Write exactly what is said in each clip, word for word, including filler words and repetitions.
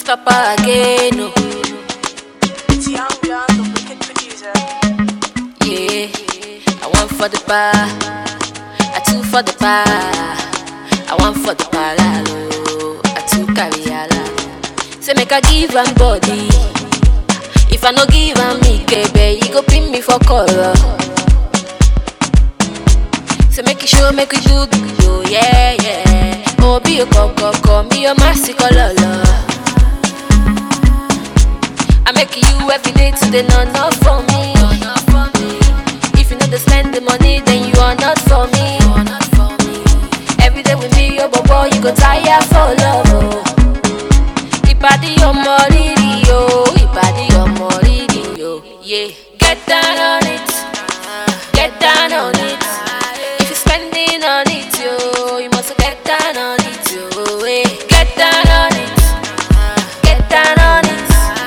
Stop again, no. It's Young John, the wicked producer. Yeah, I want for the bar, I two for the bar, I want for the palalo, I two carry ala. Say make I give am body, if I no give am me kebe, you go pin me for color. Say make you show, make you do, do, yeah, yeah. Oh, be a coco, call me your massy color. I make you every day today, not enough for me. If you know to spend the money, then you are not for me. Every day with me, oh boy, you go tire for love. Oh. Ipadi your money, yo. Ipadi your money, yo. Yeah, get down on it. Get down on it. If you're spending on it, yo, you must get down on it, yo. Yeah. Get down on it. Get down on it.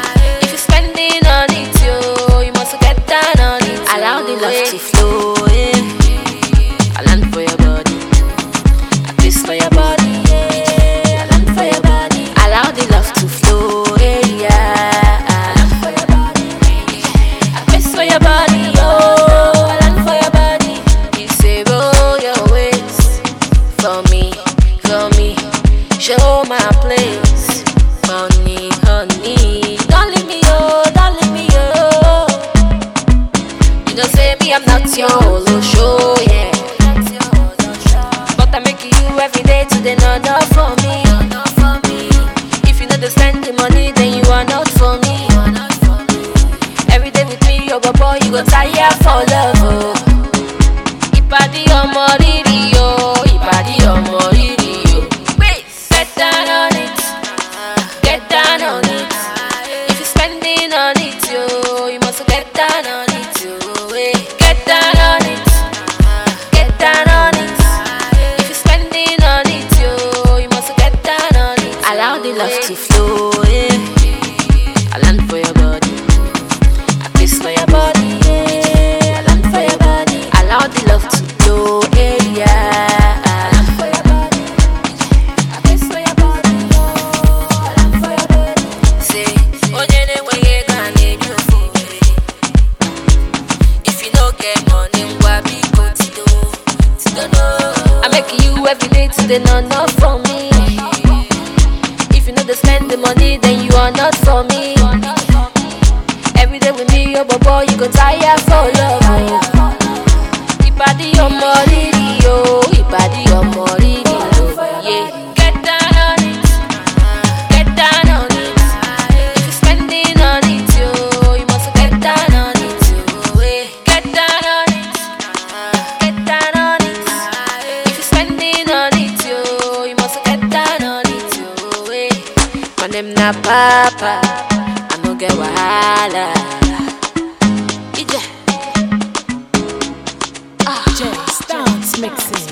Allow the love to flow, yeah. I land for your body, I kiss for your body, yeah. I land for your body. Allow the love to flow, yeah. I land for your body, I kiss for your body, oh. I land for your body. You say roll your waist for me, for me. Show my place, honey, honey. Don't leave me, oh, don't leave me, oh. You don't say me, I'm not your holo show, yeah. But I make you every day today, not enough for me. If you know to spend the money, then you are not for me. Every day with me, oh boy, you go tire for love, oh. Ipadi omo riri, oh. Ipadi omo riri, oh. Wait, get down on it. Get down on it. If you're spending on it, yo, you must get down on it, yo. Get down on it, get down on it. If you're spending on it, yo, you must get down on it. Allow the love to flow, yeah. I land for your body, I kiss for your body, yeah. I land for your body. Allow the love to flow, yeah. I land for your body, I kiss for your body, I land for your body. Say, oh, yeah, yeah, yeah, yeah, beautiful. If you no get money, why be go to do? To know. I make you every day today, not enough for me. If you know to spend the money, then you are not for me. Every day with me, oh boy, you go tire for love. Oh. Ipadi your money, yo. Ipadi your money, yo. Yeah. Get down on it. Get down on it. If you're spending on it, yo, you must get down on it, yo. Yeah. Get down on it. Get down on it. If you're spending on it, yo, you must get down on it, yo. Yeah. My name na Papa, I no get wahala. Ije. J Stance mixing.